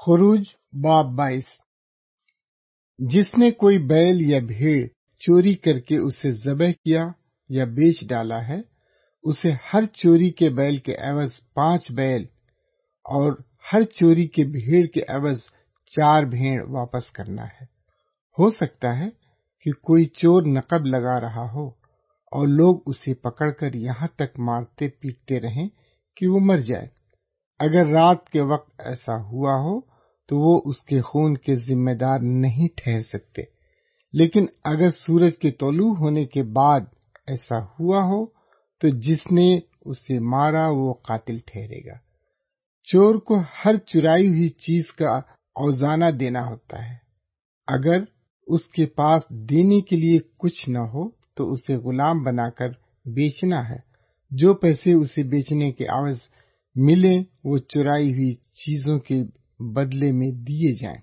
خروج باب 22۔ جس نے کوئی بیل یا بھیڑ چوری کر کے اسے ذبح کیا یا بیچ ڈالا ہے، اسے ہر چوری کے بیل کے عوض 5 بیل اور ہر چوری کے بھیڑ کے عوض 4 بھیڑ واپس کرنا ہے۔ ہو سکتا ہے کہ کوئی چور نقب لگا رہا ہو اور لوگ اسے پکڑ کر یہاں تک مارتے پیٹتے رہیں کہ وہ مر جائے۔ اگر رات کے وقت ایسا ہوا ہو تو وہ اس کے خون کے ذمہ دار نہیں ٹھہر سکتے، لیکن اگر سورج کے طلوع ہونے کے بعد ایسا ہوا ہو تو جس نے اسے مارا وہ قاتل ٹھہرے گا۔ چور کو ہر چرائی ہوئی چیز کا اوزانہ دینا ہوتا ہے۔ اگر اس کے پاس دینے کے لیے کچھ نہ ہو تو اسے غلام بنا کر بیچنا ہے۔ جو پیسے اسے بیچنے کے عوض ملیں وہ چرائی ہوئی چیزوں کے بدلے میں دیے جائیں۔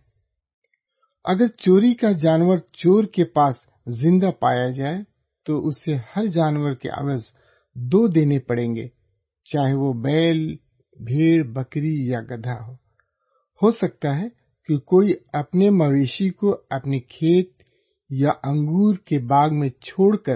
اگر چوری کا جانور چور کے پاس زندہ پایا جائے تو اسے ہر جانور کے عوض 2 دینے پڑیں گے، چاہے وہ بیل، بھیڑ، بکری یا گدھا ہو۔ ہو سکتا ہے کہ کوئی اپنے مویشی کو اپنے کھیت یا انگور کے باغ میں چھوڑ کر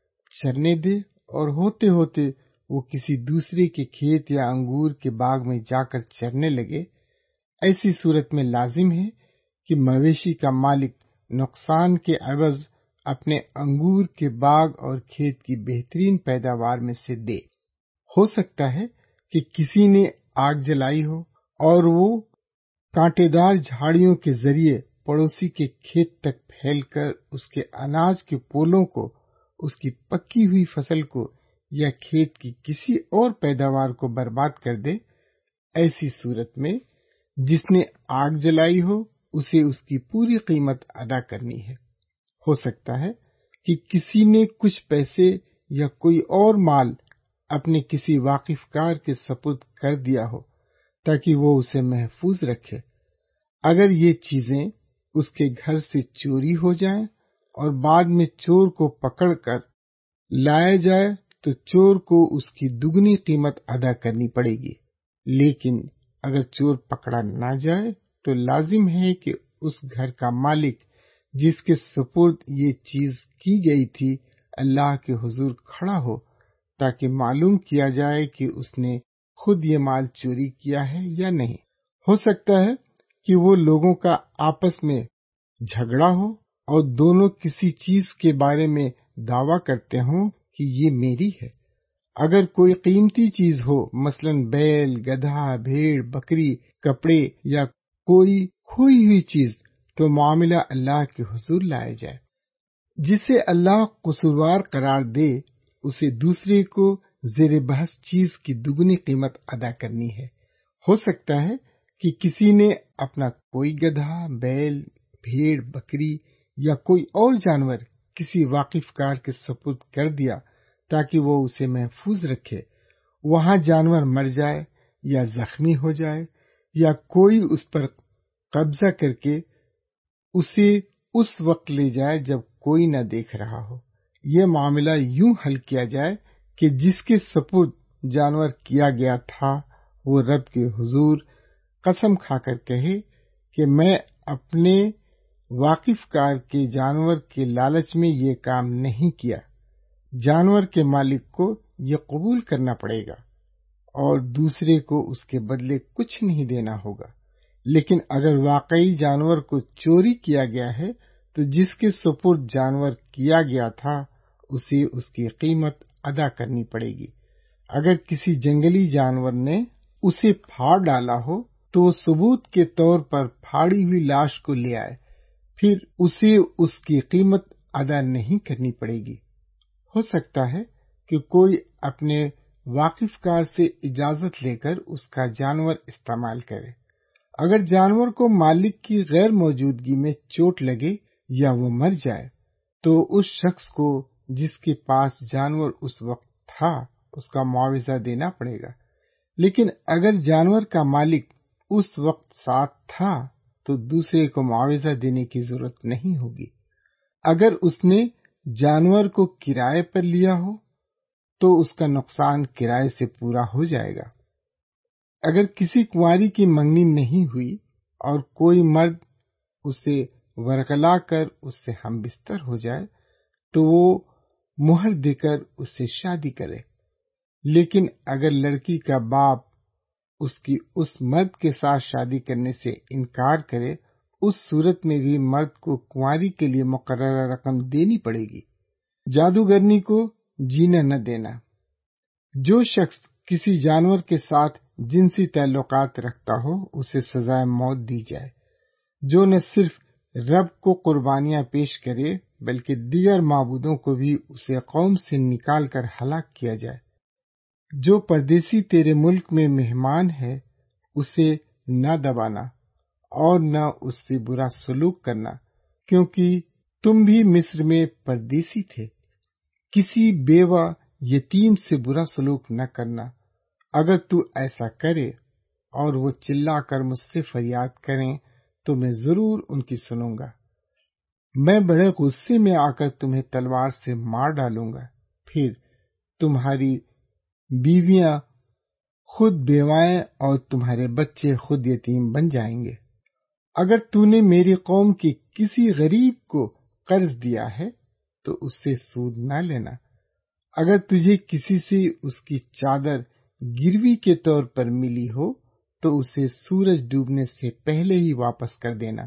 چرنے دے اور ہوتے ہوتے وہ کسی دوسرے کے کھیت یا انگور کے باغ میں جا کر چرنے لگے۔ ایسی صورت میں لازم ہے کہ مویشی کا مالک نقصان کے عوض اپنے انگور کے باغ اور کھیت کی بہترین پیداوار میں سے دے۔ ہو سکتا ہے کہ کسی نے آگ جلائی ہو اور وہ کانٹے دار جھاڑیوں کے ذریعے پڑوسی کے کھیت تک پھیل کر اس کے اناج کے پولوں کو، اس کی پکی ہوئی فصل کو یا کھیت کی کسی اور پیداوار کو برباد کر دے۔ ایسی صورت میں جس نے آگ جلائی ہو اسے اس کی پوری قیمت ادا کرنی ہے۔ ہو سکتا ہے کہ کسی نے کچھ پیسے یا کوئی اور مال اپنے کسی واقف کار کے سپرد کر دیا ہو تاکہ وہ اسے محفوظ رکھے۔ اگر یہ چیزیں اس کے گھر سے چوری ہو جائیں اور بعد میں چور کو پکڑ کر لایا جائے تو چور کو اس کی دگنی قیمت ادا کرنی پڑے گی، لیکن اگر چور پکڑا نہ جائے تو لازم ہے کہ اس گھر کا مالک جس کے سپرد یہ چیز کی گئی تھی اللہ کے حضور کھڑا ہو تاکہ معلوم کیا جائے کہ اس نے خود یہ مال چوری کیا ہے یا نہیں۔ ہو سکتا ہے کہ وہ لوگوں کا آپس میں جھگڑا ہو اور دونوں کسی چیز کے بارے میں دعویٰ کرتے ہوں کہ یہ میری ہے۔ اگر کوئی قیمتی چیز ہو، مثلا بیل، گدھا، بھیڑ، بکری، کپڑے یا کوئی کھوئی ہوئی چیز، تو معاملہ اللہ کے حضور لایا جائے۔ جسے اللہ قصوروار قرار دے اسے دوسرے کو زیر بحث چیز کی دگنی قیمت ادا کرنی ہے۔ ہو سکتا ہے کہ کسی نے اپنا کوئی گدھا، بیل، بھیڑ، بکری یا کوئی اور جانور کسی واقف کار کے سپرد کر دیا تاکہ وہ اسے محفوظ رکھے۔ وہاں جانور مر جائے یا زخمی ہو جائے یا کوئی اس پر قبضہ کر کے اسے اس وقت لے جائے جب کوئی نہ دیکھ رہا ہو۔ یہ معاملہ یوں حل کیا جائے کہ جس کے سپرد جانور کیا گیا تھا وہ رب کے حضور قسم کھا کر کہے کہ میں اپنے واقف کار کے جانور کے لالچ میں یہ کام نہیں کیا۔ جانور کے مالک کو یہ قبول کرنا پڑے گا اور دوسرے کو اس کے بدلے کچھ نہیں دینا ہوگا۔ لیکن اگر واقعی جانور کو چوری کیا گیا ہے تو جس کے سپرد جانور کیا گیا تھا اسے اس کی قیمت ادا کرنی پڑے گی۔ اگر کسی جنگلی جانور نے اسے پھاڑ ڈالا ہو تو وہ ثبوت کے طور پر پھاڑی ہوئی لاش کو لے آئے، پھر اسے اس کی قیمت ادا نہیں کرنی پڑے گی۔ ہو سکتا ہے کہ کوئی اپنے واقف کار سے اجازت لے کر اس کا جانور استعمال کرے۔ اگر جانور کو مالک کی غیر موجودگی میں چوٹ لگے یا وہ مر جائے تو اس شخص کو جس کے پاس جانور اس وقت تھا اس کا معاوضہ دینا پڑے گا۔ لیکن اگر جانور کا مالک اس وقت ساتھ تھا تو دوسرے کو معاوضہ دینے کی ضرورت نہیں ہوگی۔ اگر اس نے جانور کو کرائے پر لیا ہو تو اس کا نقصان کرائے سے پورا ہو جائے گا۔ اگر کسی کنواری کی منگنی نہیں ہوئی اور کوئی مرد اسے ورغلا کر اس سے ہم بستر ہو جائے تو وہ مہر دے کر اس سے شادی کرے۔ لیکن اگر لڑکی کا باپ اس کی اس مرد کے ساتھ شادی کرنے سے انکار کرے، اس صورت میں بھی مرد کو کنواری کے لیے مقررہ رقم دینی پڑے گی۔ جادوگرنی کو جینا نہ دینا۔ جو شخص کسی جانور کے ساتھ جنسی تعلقات رکھتا ہو اسے سزائے موت دی جائے۔ جو نہ صرف رب کو قربانیاں پیش کرے بلکہ دیگر معبودوں کو بھی اسے قوم سے نکال کر ہلاک کیا جائے۔ جو پردیسی تیرے ملک میں مہمان ہے اسے نہ دبانا اور نہ اس سے برا سلوک کرنا، کیونکہ تم بھی مصر میں پردیسی تھے۔ کسی بیوہ یتیم سے برا سلوک نہ کرنا۔ اگر تو ایسا کرے اور وہ چلا کر مجھ سے فریاد کریں تو میں ضرور ان کی سنوں گا۔ میں بڑے غصے میں آ کر تمہیں تلوار سے مار ڈالوں گا، پھر تمہاری بیویاں خود بیوائیں اور تمہارے بچے خود یتیم بن جائیں گے۔ اگر تو نے میری قوم کے کسی غریب کو قرض دیا ہے تو اس سے سود نہ لینا۔ اگر تجھے کسی سے اس کی چادر گروی کے طور پر ملی ہو تو اسے سورج ڈوبنے سے پہلے ہی واپس کر دینا،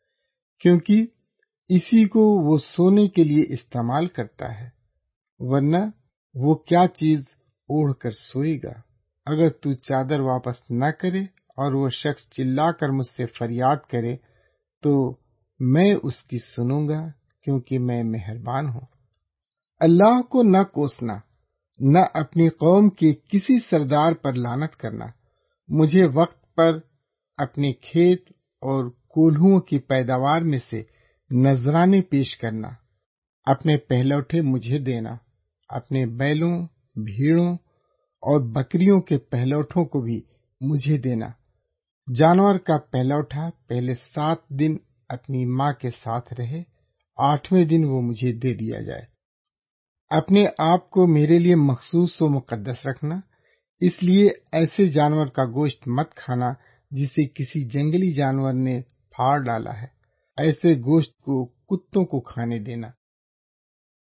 کیونکہ اسی کو وہ سونے کے لیے استعمال کرتا ہے، ورنہ وہ کیا چیز اوڑھ کر سوئے گا۔ اگر تو چادر واپس نہ کرے اور وہ شخص چلا کر مجھ سے فریاد کرے تو میں اس کی سنوں گا، کیونکہ میں مہربان ہوں۔ اللہ کو نہ کوسنا، نہ اپنی قوم کے کسی سردار پر لعنت کرنا۔ مجھے وقت پر اپنے کھیت اور کولہوں کی پیداوار میں سے نذرانے پیش کرنا۔ اپنے پہلوٹے مجھے دینا۔ اپنے بیلوں، بھیڑوں اور بکریوں کے پہلوٹوں کو بھی مجھے دینا۔ جانور کا پہلوٹا پہلے 7 دن اپنی ماں کے ساتھ رہے، 8ویں دن وہ مجھے دے دیا جائے۔ اپنے آپ کو میرے لیے مخصوص و مقدس رکھنا، اس لیے ایسے جانور کا گوشت مت کھانا جسے کسی جنگلی جانور نے پھاڑ ڈالا ہے۔ ایسے گوشت کو کتوں کو کھانے دینا۔